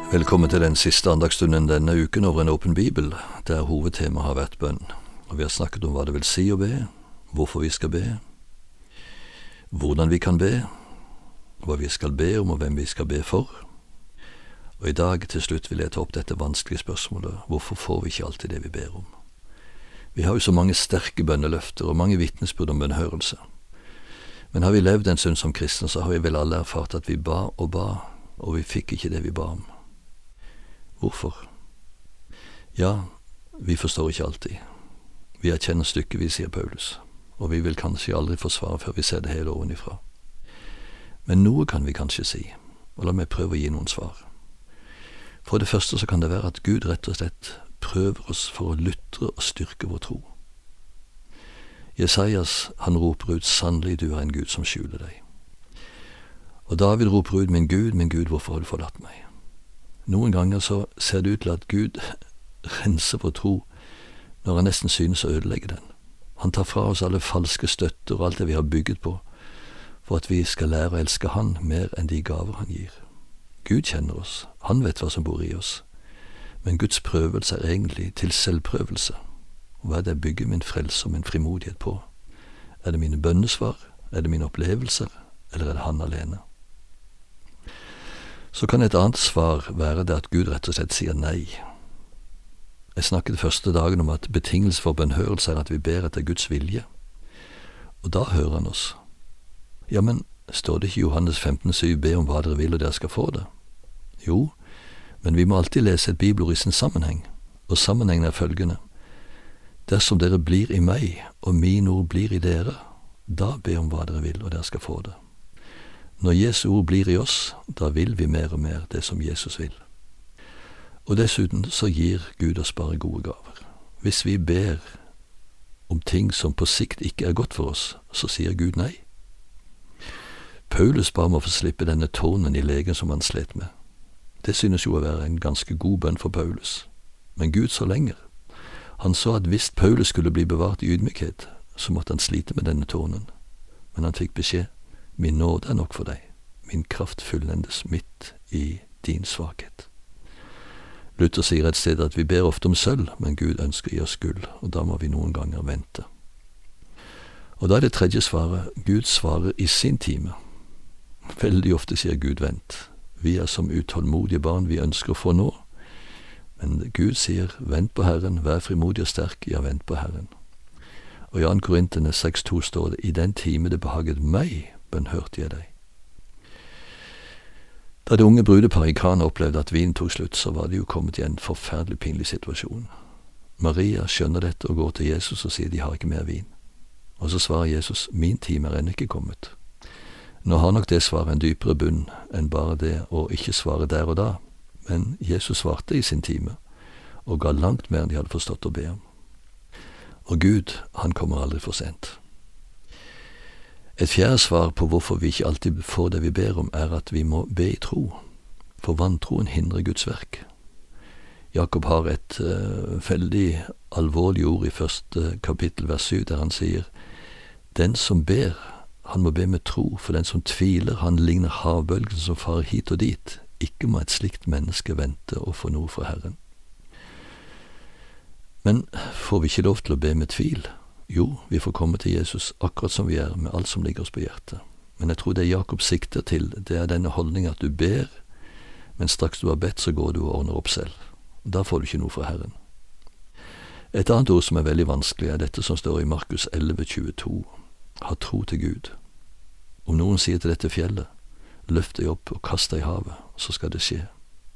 Velkommen til den siste andagsstunden denne uken over en åpen bibel, der hovedtema har vært bønn. Og vi har snakket om hva det vil si å be, hvorfor vi skal be, hvordan vi kan be, hva vi skal be om og hvem vi skal be for. Og i dag til slutt vil jeg ta opp dette vanskelige spørsmålet, hvorfor får vi ikke alltid det vi ber om? Vi har jo så mange sterke bønneløfter og mange vitnesbyrd om bønnhørelse. Men har vi levd en stund som kristne, så har vi vel alle erfart at vi ba, og vi fikk ikke det vi ba om. Hvorfor? Ja, vi forstår ikke alltid. Vi erkjenner stykkevis, sier Paulus, og vi vil kanskje aldri forsvare før vi ser det hele ovenifra. Men noe kan vi kanskje si, og la meg prøve å gi noen svar. For det første så kan det være at Gud rett og slett prøver oss for å lutre og styrke vår tro. Jesajas, han roper ut, sannelig du er en Gud som skjuler deg. Og David roper ut, min Gud, hvorfor har du forlatt meg? Noen ganger så ser det ut til at Gud renser vår tro når han nesten synes å ødelegge den. Han tar fra oss alle falske støtter og alt det vi har bygget på, for at vi skal lære å elske han mer enn de gaver han gir. Gud kjenner oss, han vet hva som bor i oss, men Guds prøvelse er egentlig til selvprøvelse. Og hva er det jeg bygger min frelse og min frimodighet på? Er det mine bønnesvar? Er det mine opplevelser? Eller er det han alene? Så kan et annet svar være det at Gud rett og slett sier nei. Jeg snakket første dagen om at betingelse for bønnhørelse er at vi ber etter Guds vilje. Og da hører han oss. Ja, men står det ikke i Johannes 15,7, be om hva dere vil og dere skal få det? Jo, men vi må alltid lese et bibelord i sin sammenheng, og sammenhengen er følgende. Dersom dere blir i meg, og mine ord blir i dere, da be om hva dere vil og dere skal få det. Når Jesu ord blir i oss, da vil vi mer og mer det som Jesus vil. Og dessuten så gir Gud oss bare gode gaver. Hvis vi ber om ting som på sikt ikke er godt for oss, så sier Gud nei. Paulus ba om å få slippe denne tårnen i legen som han slet med. Det synes jo å være en ganske god bønn for Paulus. Men Gud så lenger. Han så at hvis Paulus skulle bli bevart i ydmykhet, så måtte han slite med denne tårnen. Men han fikk beskjed. Min nåde er nok for deg. Min kraft fullendes midt i din svakhet. Luther sier et sted at vi ber ofte om sølv, men Gud ønsker i oss gull, og da må vi noen ganger vente. Og da er det tredje svaret, Gud svarer i sin time. Veldig ofte sier Gud vent. Vi er som utålmodige barn vi ønsker å få nå. Men Gud sier, vent på Herren, vær frimodig og sterk, ja, vent på Herren. Og i 2. Korintene 6,2 står det, i den time det behaget meg, bønnhørte jeg deg. Da det unge brudeparet i Kana opplevde at vinen tok slutt, så var de jo kommet i en forferdelig pinlig situasjon. Maria skjønner dette og går til Jesus og sier de har ikke mer vin. Og så svarer Jesus, min time er ennå ikke kommet. Nå har nok det svaret en dypere bunn enn bare det å ikke svare der og da, men Jesus svarte i sin time og ga langt mer enn de hadde forstått å be om. Og Gud, han kommer aldri for sent. Et fjerde svar på hvorfor vi ikke alltid får det vi ber om, er at vi må be i tro, for vantroen hindrer Guds verk. Jakob har et veldig alvorlig ord i 1. kapittel vers 7, der han sier, den som ber, han må be med tro, for den som tviler, han ligner havbølgen som farer hit og dit. Ikke må et slikt menneske vente og få noe fra Herren. Men får vi ikke lov til å be med tvil? Jo, vi får komme til Jesus akkurat som vi er, med alt som ligger oss på hjertet. Men jeg tror det Jakob sikter til, det er denne holdningen at du ber, men straks du har bedt, så går du og ordner opp selv. Da får du ikke noe fra Herren. Et annet ord som er veldig vanskelig, er dette som står i Markus 11,22. Ha tro til Gud. Om noen sier til dette fjellet, løft deg opp og kast deg i havet, så skal det skje.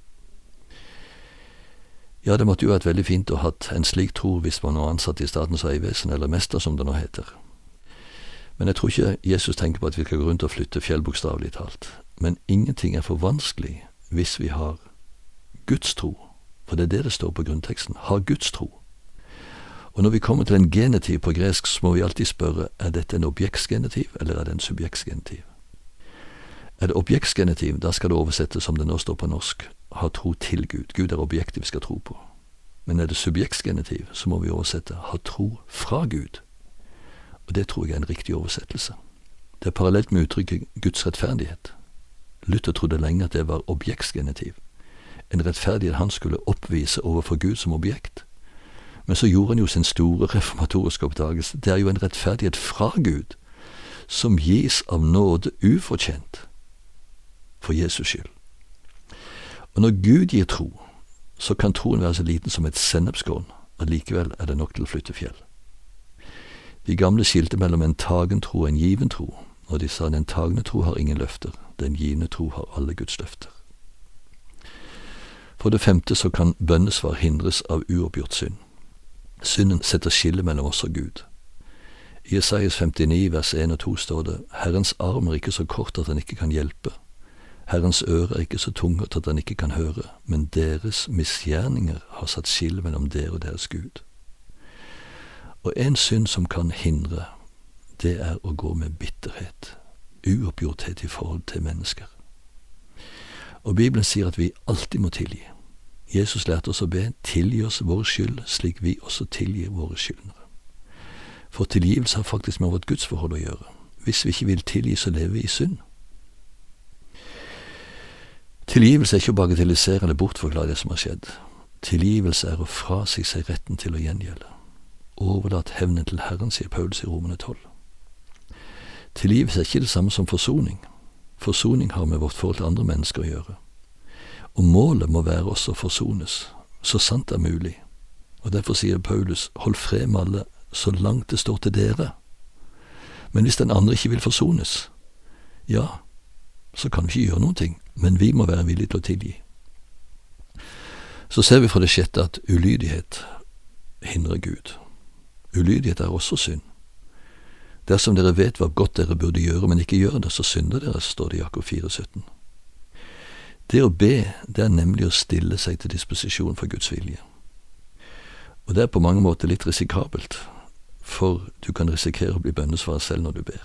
Ja, det måtte jo vært veldig fint å ha hatt en slik tro hvis man var ansatt i Statens vegvesen, eller mester som det nå heter. Men jeg tror ikke Jesus tenker på at vi skal gå rundt og flytte fjell bokstavelig talt. Men ingenting er for vanskelig hvis vi har Guds tro, for det er det det står på grunnteksten, ha Guds tro. Og når vi kommer til en genitiv på gresk, så må vi alltid spørre, er dette en objektsgenitiv, eller er det en subjektsgenitiv? Er det objektsgenitiv, da skal det oversettes som det nå står på norsk, ha tro til Gud. Gud er objektet vi skal tro på. Men er det subjektsgenitiv, så må vi oversette ha tro fra Gud. Og det tror jeg er en riktig oversettelse. Det er parallelt med uttrykket Guds rettferdighet. Luther trodde lenge at det var objektsgenitiv. en rettferdighet han skulle oppvise overfor Gud som objekt. Men så gjorde han jo sin store reformatoriske oppdagelse. Det er jo en rettferdighet fra Gud, som gis av nåde ufortjent, for Jesus skyld. Og når Gud gir tro, så kan troen være så liten som et sennepskorn, og likevel er det nok til å flytte fjell. De gamle skilte mellom en tagen tro og en given tro, og de sa den tagne tro har ingen løfter, den givne tro har alle Guds løfter. For det femte så kan bønnesvar hindres av uoppgjort synd. Synden setter skille mellom oss og Gud. I Jesajas 59, vers 1 og 2 står det: Herrens arm er ikke så kort at han ikke kan hjelpe. Herrens øre er ikke så tungt at han ikke kan høre, men deres misgjerninger har satt skille mellom dere og deres Gud. Og en synd som kan hindre, det er å gå med bitterhet, uoppgjorthet i forhold til mennesker. Og Bibelen sier at vi alltid må tilgi. Jesus lærte oss å be: tilgi oss vår skyld, slik vi også tilgir våre skyldnere. For tilgivelse har faktisk med vårt gudsforhold å gjøre. Hvis vi ikke vil tilgi, så lever vi i synd. Tilgivelse er ikke å bagatellisere eller bortforklare det som har skjedd. Tilgivelse er å frasi seg retten til å gjengjelde. Overlat hevnen til Herren, sier Paulus i Romerne 12. Tilgivelse er ikke det samme som forsoning. Forsoning har med vårt forhold til andre mennesker å gjøre. Og målet må være også å forsones, så sant det er mulig. Og derfor sier Paulus: hold fred med alle så langt det står til dere. Men hvis den andre ikke vil forsones, ja, så kan vi ikke gjøre noen ting, men vi må være villige til å tilgi. Så ser vi fra det sjette at ulydighet hindrer Gud. Ulydighet er også synd. Dersom dere vet hva godt dere burde gjøre, men ikke gjør det, så synder dere, står det i Jakob 4,17. Det å be, det er nemlig å stille seg til disposisjon for Guds vilje. Og det er på mange måter litt risikabelt, for du kan risikere å bli bønnesvaret selv når du ber.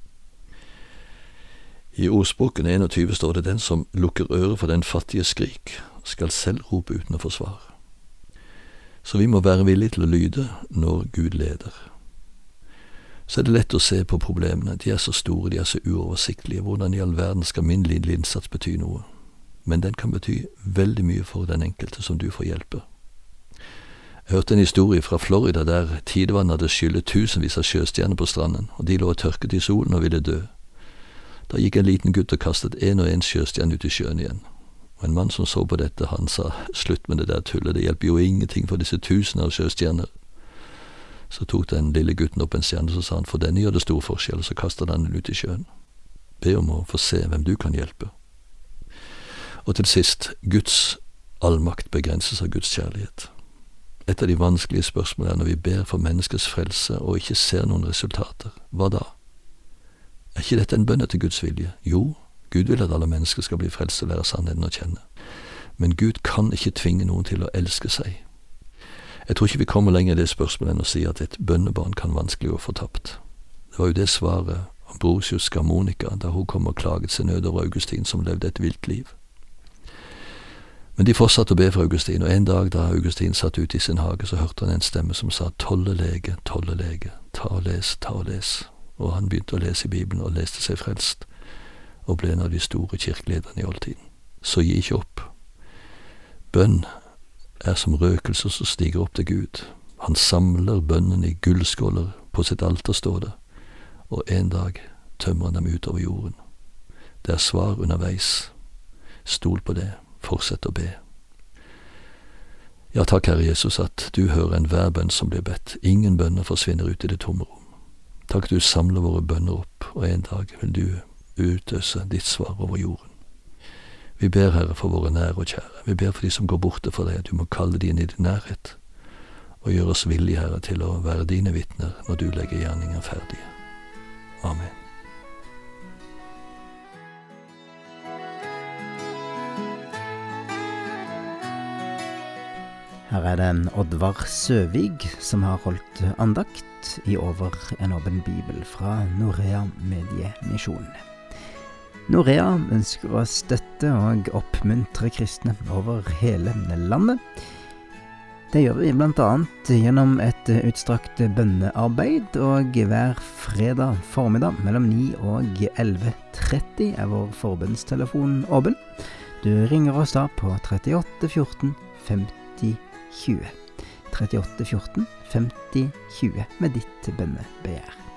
I ordspråken 21 står det: den som lukker øret for den fattige skrik, skal selv rope uten å få svar. Så vi må være villige til å lyde når Gud leder. Så er det lett å se på problemene. De er så store, de er så uoversiktlige. Hvordan i all verden skal min lille innsats bety noe? Men den kan bety veldig mye for den enkelte som du får hjelpe. Jeg hørte en historie fra Florida der tidevann hadde skyllet tusenvis av sjøstjerner på stranden, og de lå og tørket i solen og ville dø. Da gikk en liten gutt og kastet en og en sjøstjerne ut i sjøen igjen. Og en mann som så på dette, han sa: slutt med det der tullet, det hjelper jo ingenting for disse tusener av sjøstjerner. Så tok den lille gutten opp en stjerne, så sa han: for denne gjør det stor forskjell, så kastet han den ut i sjøen. Be om å få se hvem du kan hjelpe. Og til sist, Guds allmakt begrenses av Guds kjærlighet. Et av de vanskelige spørsmålene er når vi ber for menneskets frelse og ikke ser noen resultater. Hva da? Er ikke dette en bønn etter Guds vilje? Jo, Gud vil at alle mennesker skal bli frelst og lære sannheten å kjenne. Men Gud kan ikke tvinge noen til å elske seg. Jeg tror ikke vi kommer lenger i det spørsmålet enn å si at et bønnebarn kan vanskelig gå fortapt. Det var jo det svaret Ambrosius ga Monica da hun kom og klaget sin nød over Augustin som levde et vilt liv. Men de fortsatte å be for Augustin, og en dag da Augustin satt ute i sin hage, så hørte han en stemme som sa: tollelege, tollelege, ta og les, ta og les. Og han begynte å lese i Bibelen og leste seg frelst, og ble en av de store kirkelederne i oldtiden. Så gi ikke opp. Bønn er som røkelse som stiger opp til Gud. Han samler bønnen i gullskåler på sitt alter, står det, og en dag tømmer han dem utover jorden. Det er svar underveis. Stol på det. Fortsett å be. Ja, takk, Herre Jesus, at du hører enhver bønn som blir bedt. Ingen bønner forsvinner ut i det tomme rom. Takk, du samler våre bønner opp, og en dag vil du utøse ditt svar over jorden. Vi ber, Herre, for våre nære og kjære. Vi ber for de som går borte for deg, at du må kalle de inn i din nærhet, og gjøre oss villige, Herre, til å være dine vitner når du legger gjerningen ferdig. Amen. Her er det Oddvar Søvig som har holdt andakt i Over en åpen bibel fra Norea Mediemisjon. Norea ønsker å støtte og oppmuntre kristne over hele landet. Det gjør vi blant annet gjennom et utstrakt bønnearbeid, og hver fredag formiddag mellom 9 og 11:30 er vår forbønnstelefon åpen. Du ringer oss da på 38 14 50 20. 38 14 50 20 med ditt bønnebegjær.